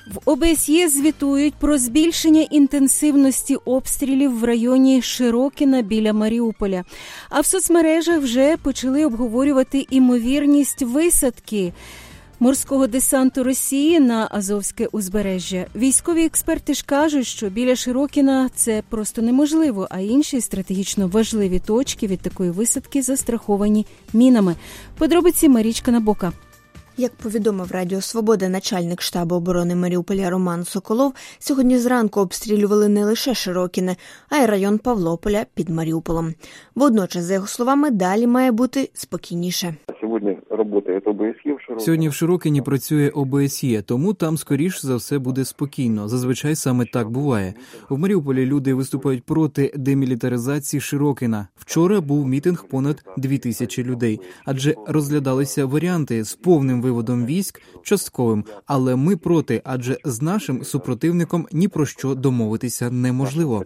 В ОБСЄ звітують про збільшення інтенсивності обстрілів в районі Широкіна біля Маріуполя. А в соцмережах вже почали обговорювати імовірність висадки морського десанту Росії на Азовське узбережжя. Військові експерти ж кажуть, що біля Широкіна це просто неможливо, а інші стратегічно важливі точки від такої висадки застраховані мінами. Подробиці Марічка Набока. Як повідомив Радіо Свобода начальник штабу оборони Маріуполя Роман Соколов, сьогодні зранку обстрілювали не лише Широкіне, а й район Павлополя під Маріуполем. Водночас, за його словами, далі має бути спокійніше. Сьогодні в Широкіні працює ОБСЄ, тому там, скоріш за все, буде спокійно. Зазвичай саме так буває. В Маріуполі люди виступають проти демілітаризації Широкіна. Вчора був мітинг понад 2000 людей, адже розглядалися варіанти з повним виводом військ, частковим. Але ми проти, адже з нашим супротивником ні про що домовитися неможливо.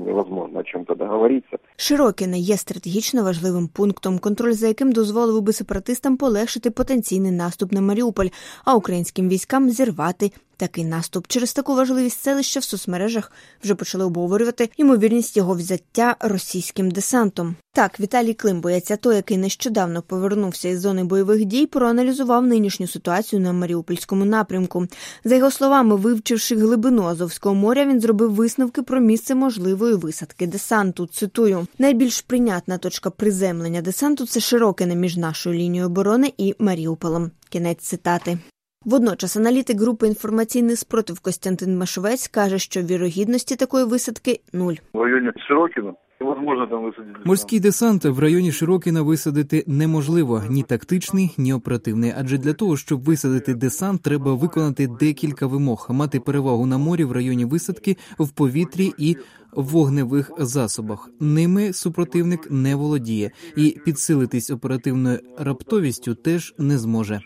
Широкіне є стратегічно важливим пунктом, контроль за яким дозволив би сепаратистам полегшити потенційний наступ на Маріуполь, а українським військам зірвати такий наступ. Через таку важливість селища в соцмережах вже почали обговорювати ймовірність його взяття російським десантом. Так, Віталій Клим, боєць АТО, який нещодавно повернувся із зони бойових дій, проаналізував нинішню ситуацію на Маріупольському напрямку. За його словами, вивчивши глибину Азовського моря, він зробив висновки про місце можливої висадки десанту. Цитую: «Найбільш прийнятна точка приземлення десанту – це Широкине між нашою лінією оборони і Маріуполем». Кінець цитати. Водночас аналітик групи «Інформаційний спротив» Костянтин Машовець каже, що вірогідності такої висадки – 0. В районі Широкіна невозможно там висадити. Морський десант в районі Широкіна висадити неможливо, ні тактичний, ні оперативний. Адже для того, щоб висадити десант, треба виконати декілька вимог. Мати перевагу на морі в районі висадки, в повітрі і вогневих засобах. Ними супротивник не володіє. І підсилитись оперативною раптовістю теж не зможе.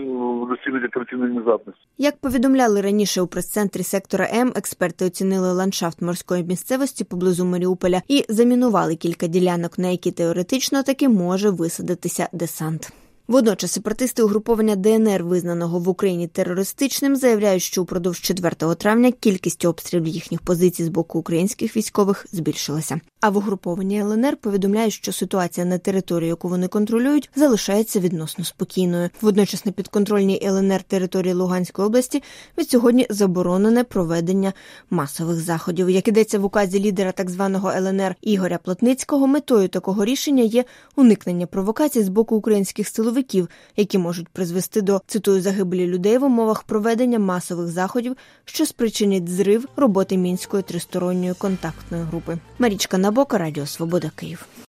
Як повідомляли раніше у прес-центрі сектора М, експерти оцінили ландшафт морської місцевості поблизу Маріуполя і замінували кілька ділянок, на які теоретично таки може висадитися десант. Водночас сепаратисти угруповання ДНР, визнаного в Україні терористичним, заявляють, що упродовж 4 травня кількість обстрілів їхніх позицій з боку українських військових збільшилася. А в угрупованні ЛНР повідомляють, що ситуація на території, яку вони контролюють, залишається відносно спокійною. Водночас на підконтрольній ЛНР території Луганської області від сьогодні заборонене проведення масових заходів. Як ідеться в указі лідера так званого ЛНР Ігоря Плотницького, метою такого рішення є уникнення провокацій з боку українських силовиків, які можуть призвести до, цитую, загибелі людей в умовах проведення масових заходів, що спричинять зрив роботи Мінської тристоронньої контактної групи. Марічка Набока, Радіо Свобода, Київ.